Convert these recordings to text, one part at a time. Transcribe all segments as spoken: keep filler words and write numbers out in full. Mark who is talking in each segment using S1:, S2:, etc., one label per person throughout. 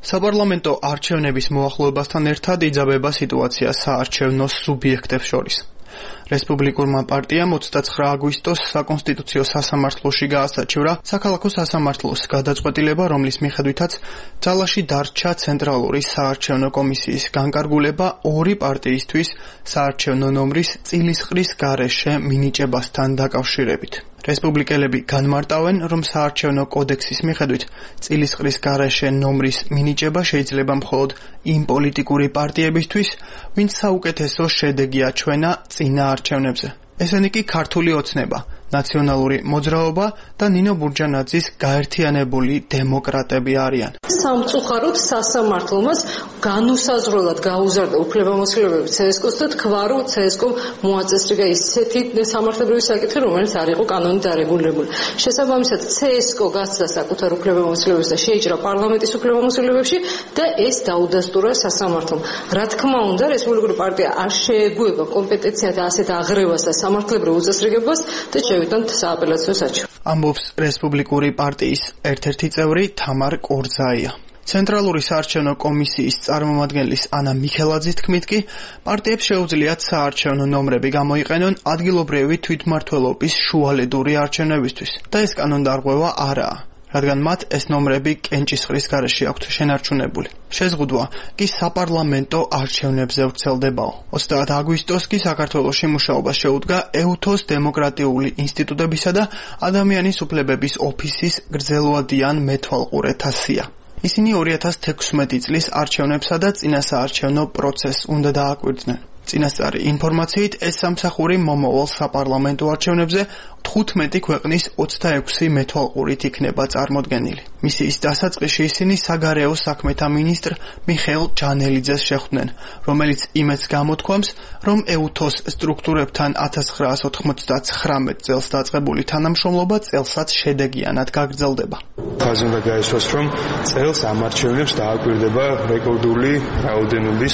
S1: საპარლამენტო არჩევნების მოახლოებასთან ერთად იძაბება სიტუაცია საარჩევნო სუბიექტებს შორის. რესპუბლიკურმა პარტიამ ოცდაცხრა აგვისტოს საკონსტიტუციო სასამართლოში გაასაჩივრა საქალაქო სასამართლოს გადაწყვეტილება, რომლის მიხედვითაც ძალაში დარჩა ცენტრალური საარჩევნო კომისიის განკარგულება ორი პარტიისთვის საარჩევნო ნომრის წილისყრის გარეშე მინიჭებასთან დაკავშირებით. რესპუბლიკელები განმარტავენ, რომ საარჩევნო კოდექსის მიხედვით წილისყრის გარეშე ნომრის მინიჭება შეიძლება მხოლოდ იმ პოლიტიკური პარტიებისთვის, ვინც საუკეთესო შედეგი აჩვენა წინა არჩევნებზე. ესენი კი ქართული ოცნება, ნაციონალური მოძრაობა და ნინო ბურჯანაძის გაერთიანებული დემოკრატები არიან.
S2: სამწუხაროდ სასამართლომაც განუსაზღვრელად გაუზარდა უფლებამოსილებები ცესკოს და თქვა, რომ ცესკომ მოაწესრიგა ისეთი სამართლებრივი საკითხი, რომელიც არ იყო კანონით დარეგულირებული. შესაბამისად, ცესკო გასცდა საკუთარ უფლებამოსილებებს და შეიჭრა პარლამენტის უფლებამოსილებებში და ეს დაუდასტურა სასამართლომ. რა თქმა უნდა, რესპუბლიკური პარტია არ შეეგუება კომპეტენციად ასეთ აღრევას და სამართლებრივ უწესრიგებას და შევიდათ სააპელაციო საჩივარში.
S1: ამბობს რესპუბლიკური პარტიის ერთ-ერთი წევრი თამარ კორძაია. ცენტრალური საარჩევნო კომისიის წარმომადგენლის ანა მიხელაძის თქმით კი, პარტიებს შეუძლიათ საარჩევნო ნომრები გამოიყენონ ადგილობრივი თვითმმართველობის შუალედური არჩევნებისთვის და ეს კანონდარღვევა არაა, რადგან მათ ეს ნომრები კენჭისყრის გარეშე აქვთ შენარჩუნებული. შეზღუდვა კი საპარლამენტო არჩევნებზე ვრცელდებაო. ოცდაათ აგვისტოს კი საქართველოში მუშაობას შეუდგა ეუთოს დემოკრატიული ინსტიტუტებისა და ადამიანის უფლებების ოფისის გრძელვადიან მეთვალყურეთა სია. ისინი ორი ათას თექვსმეტი წლის არჩევნებსა და წინასაარჩევნო პროცესს უნდა დააკვირდნენ. წინასწარი ინფორმაციით, ეს სამსახური მომავალ საპარლამენტო არჩევნებზე თხუთმეტი ქვეყნის ოცდაექვსი მეთვალყურით იქნება წარმოდგენილი. მისიის დასაწყისში ისინი საგარეო საქმეთა მინისტრ მიხეილ ჯანელიძეს შეხვდნენ, რომელიც იმედს გამოთქვამს, რომ ეუთოს სტრუქტურებთან ათას ცხრაას ოთხმოცდაცხრამეტ წელს დაწყებული თანამშრომლობა წელსაც შედეგიანად გაგრძელდება.
S3: ფაზი უნდა გაისვას, რომ წელს ამ არჩევნებს დააკვირდება რეკორდული რაოდენობის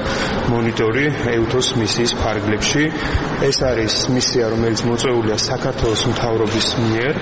S3: მონიტორი ეუთოს მისიის ფარგლებში. ეს არის მისია, რომელიც მოწვეულია საქართველოს მთავრობის მიერ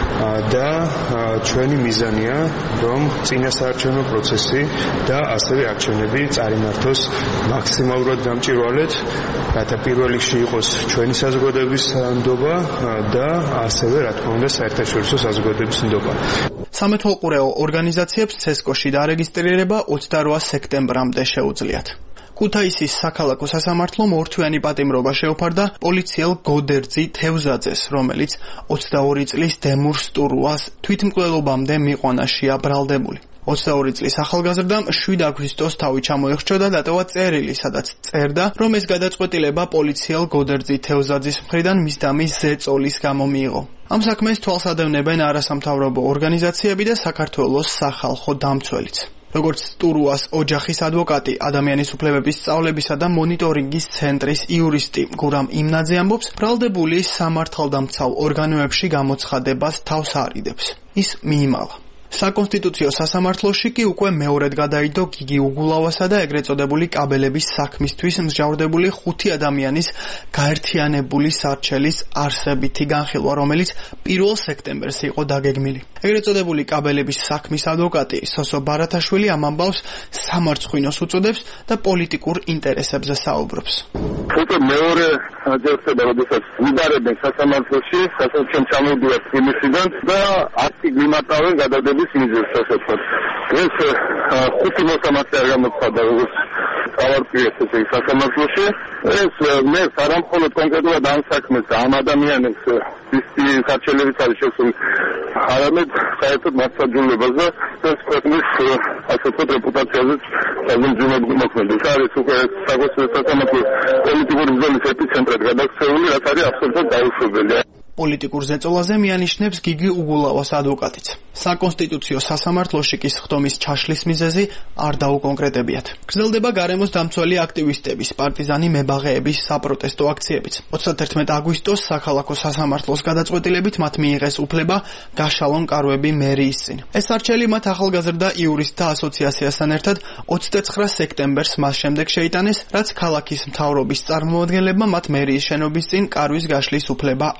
S3: და ჩვენი მიზანია, რომ წინასაარჩევნო პროცესი და ასევე არჩევნები წარიმართოს მაქსიმალურად გამჭვირვალედ, რათა პირველ რიგში იყოს ჩვენი საზოგადოების ნდობა და ასევე, რა თქმა უნდა, საერთაშორისო საზოგადოების ნდობა.
S1: სამეთვალყურეო ორგანიზაციებს ცესკოში დარეგისტრირება ოცდარვა სექტემბრამდე შეუძლიათ. ქუთაისის საქალაქო სასამართლომ ორთვიანი პატიმრობა შეუფარდა პოლიციელ გოდერძი თევზაძეს, რომელიც ოცდაორი წლის დემურ სტურუას თვითმკვლელობამდე მიყვანაშია ბრალდებული. ოცდაორი წლის ახალგაზრდამ შვიდ აგვისტოს თავი ჩამოიხრჩა და დატოვა წერილი, სადაც წერდა, რომ ეს გადაწყვეტილება პოლიციელ გოდერძი თევზაძის მხრიდან მისდამის ზეწოლის გამო მიიღო. ამ საქმეს თვალს ადევნებენ არასამთავრობო ორგანიზაციები და საქართველოს სახალხო დამცველიც. როგორც სტურუას ოჯახის ადვოკატი, ადამიანის უფლებების სწავლებისა და მონიტორინგის ცენტრის იურისტი გურამ იმნაძე ამბობს, ბრალდებული სამართალდამცავ ორგანოებში გამოცხადებას თავს არიდებს. ის მიიმალა. საკონსტიტუციო სასამართლოში კი უკვე მეორედ გადაიდო გიგი უგულავასა და ეგრეთ წოდებული კაბელების საქმისთვის მსჯავრდებული ხუთი ადამიანის გაერთიანებული სარჩელის არსებითი განხილვა, რომელიც პირველ სექტემბერს იყო დაგეგმილი. ეგრეთ წოდებული კაბელების საქმის ადვოკატი სოსო ბარათაშვილი ამ ამბავს სამარცხვინოს უწოდებს და პოლიტიკურ ინტერესებზე საუბრობს.
S4: უკვე მეორე ჯერხება, როდესაც ვიბარებენ სასამართლოში, სასამართლომ ჩამოვიდიათ იმისიდან და აქტი მიმატავენ გადადების მიზეზს, ასე ვთქვათ. ეს ხუთი მოსამართლე არ გამოცხადდა, როგორც სავარწიეს ესე სასამართლოში. ეს მე არა მხოლოდ კონკრეტულად ამ საქმეს, ამ ადამიანებს ისეთი სარჩელებიც არის შესული, არამედ საერთოდ მასაჯულებას და ეს ქვეყნის ასე ვთქვათ რეპუტაციაზე საზოგადოებრივ მოქმედებს. არის უკვე საკონსტიტუციო სასამართლოს პოლიტიკური ბრძოლის ეპიცენტრად გადაქცეული, რაც არის აბსოლუტურად დაუშვებელი.
S1: პოლიტიკურ ზეწოლაზე მიანიშნებს გიგი უგულავას ადვოკატიც. საკონსტიტუციო სასამართლოში კი სხდომის ჩაშლის მიზეზი არ დაუკონკრეტებიათ. გრძელდება გარემოს დამცველი აქტივისტების, პარტიზანი მებაღეების საპროტესტო აქციებიც. ოცდაათერთმეტ აგვისტოს საქალაქო სასამართლოს გადაწყვეტილებით მათ მიიღეს უფლება გაშალონ კარვები მერიის წინ. ეს არჩელი მათ ახალგაზრდა იურისტთა ასოციაციასთან ერთად ოცდაცხრა სექტემბერს მას შემდეგ შეიტანეს, რაც ქალაქის მთავრობის წარმომადგენლებმა მათ მერიის შენობის წინ კარვის გაშლის უფლება არ მისცეს.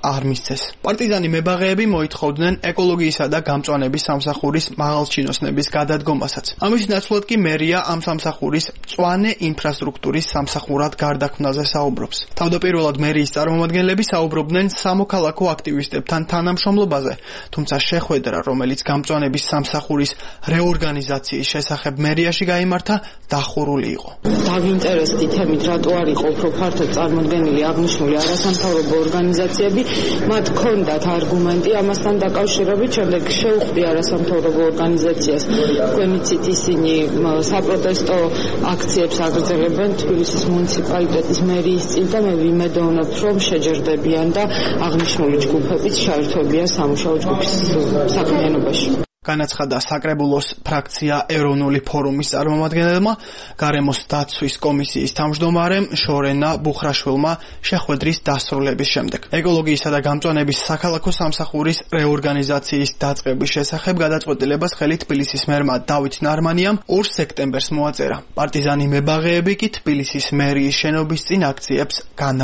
S1: მისცეს. პარტიზანი მებაღეები მოითხოვდნენ ეკოლოგიისა და გამწვანების სამსახურის მაღალჩინოსნების გადადგომასაც. ამის ნაცვლად კი მერია ამ სამსახურის მწვანე ინფრასტრუქტურის სამსახურად გარდაქმნაზე საუბრობს. თავდაპირველად მერიის წარმომადგენლები საუბრობდნენ სამოქალაქო აქტივისტებთან თანამშრომლობაზე, თუმცა შეხვედრა, რომელიც გამწვანების სამსახურის რეორგანიზაციის შესახებ მერიაში გაიმართა, დახურული იყო.
S2: დავინტერესდი თემით, რატო არ იყო უფრო ფართოდ წარმოდგენილი აღნიშნული არასამთავრობო ორგანიზაციები, მათ ჰქონდათ არგუმენტი ამასთან დაკავშირებით, შემდეგ შეუხვდი არასამთავრობო ორგანიზაციას, თქვენ იცით ისინი საპროტესტო აქციებს აგრძელებენ თბილისის მუნიციპალიტეტის მერიის წინ და მე ვიმედოვნებთ, რომ შეჯერდებიან და აღნიშნული ჯგუფებით ჩაერთვებიან სამუშაო ჯგუფის საქმიანობაში.
S1: განაცხადა საკრებულოს ფრაქცია ეროვნული ფორუმის წარმომადგენელმა, გარემოს დაცვის კომისიის თავმჯდომარემ შორენა ბუხრაშვილმა შეხვედრის დასრულების შემდეგ. ეკოლოგიისა და გამწვანების საქალაქო სამსახურის რეორგანიზაციის დაწყების შესახებ გადაწყვეტილებას ხელი თბილისის მერმა დავით ნარმანიამ ორ სექტემბერს მოაწერა. პარტიზანი მებაღეები კი თბილისის მერიის შენობის წინ აქციებს